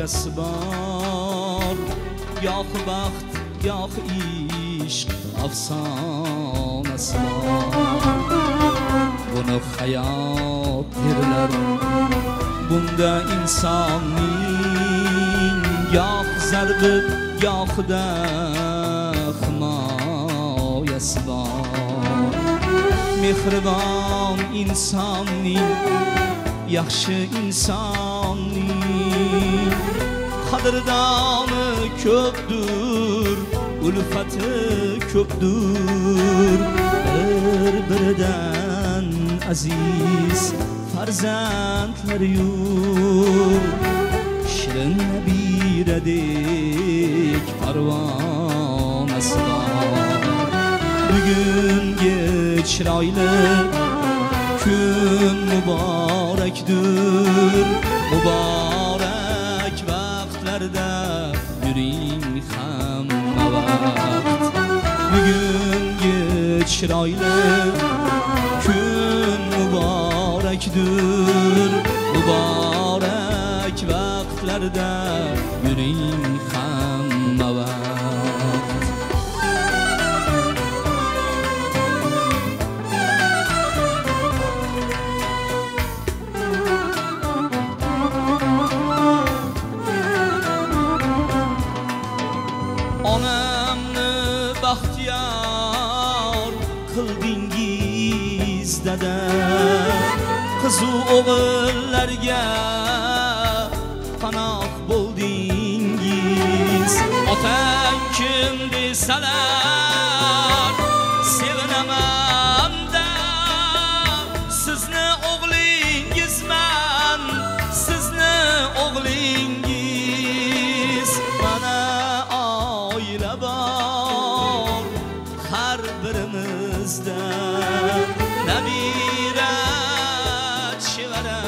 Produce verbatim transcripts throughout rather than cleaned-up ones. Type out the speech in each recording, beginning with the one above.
hikoyasi bor. Yo'q baxt, yo'q ishq afsonasi bor. Buni hayot derlar. Bunda insonning yo'q zarbi, yo'qda himoyasi bor. Mehribon insonning, yaxshi insonning qadrdoni ko'pdir, ulfati ko'pdir. Bir-biridan aziz farzandlar yo'q. Shirin nabiradek parvonasi bor. Bugungi chiroyli kun muborakdir. Muborak vaqtlarda yuring hamma vaqt. Bugungi chiroyli kun muborakdir. Muborak vaqtlarda yuring hamma vaqt. Onamni baxtiyor qildingiz dada. Qizu o'g'illarga panoh bo'ldingiz. Otang kim desalar sevinaman-da. Sizni o'g'lingizman, sizni o'g'lingiz. Mana oila bor har birimizda. Nabira chevara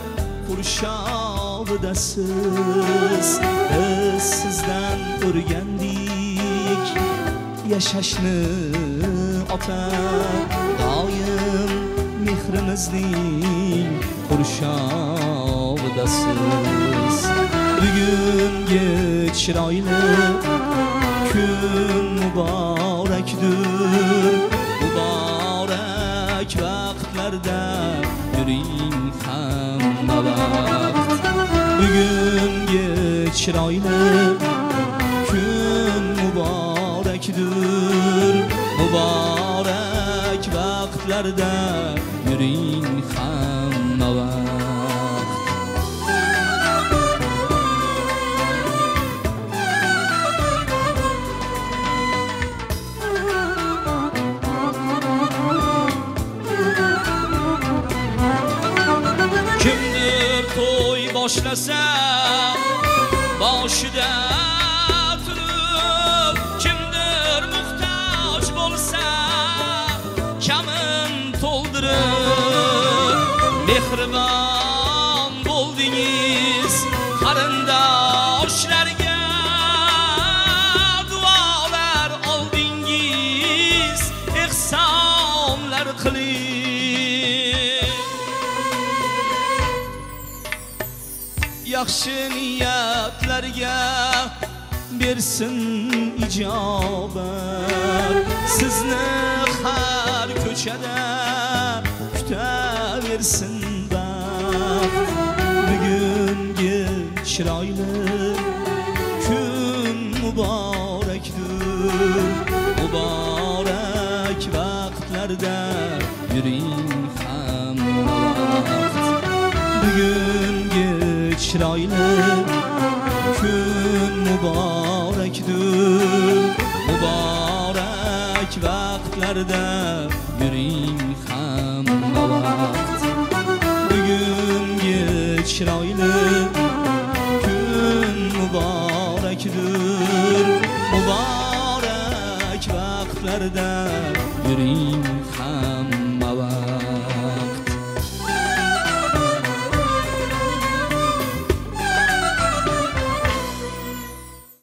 qurshovidasiz. Biz sizdan o'rgandik yashashni ota. Doim mehrimizning qurshovidasiz. Bugungi chiroyli kun muborakdir. Muborak vaqtlarda yuring hamma vaqt. Bugungi chiroyli kun muborakdir. Muborak vaqtlarda yuring hamma vaqt. Kimdir to'y boshlasa boshida turib, kimdir muhtoj bo'lsa kamin to'ldirib. Mehribon bo'ldingiz qarindoshlarga, duolar oldingiz ehsonlar qiling. Yaxshi niyatlarga bersin ijobat. Sizni har ko'chada kutaversin baxt. Bugungi chiroyli kun muborakdir. Muborak vaqtlarda yuring hamma vaqt. Bugungi chiroyli kun muborakdir. Muborak vaqtlarda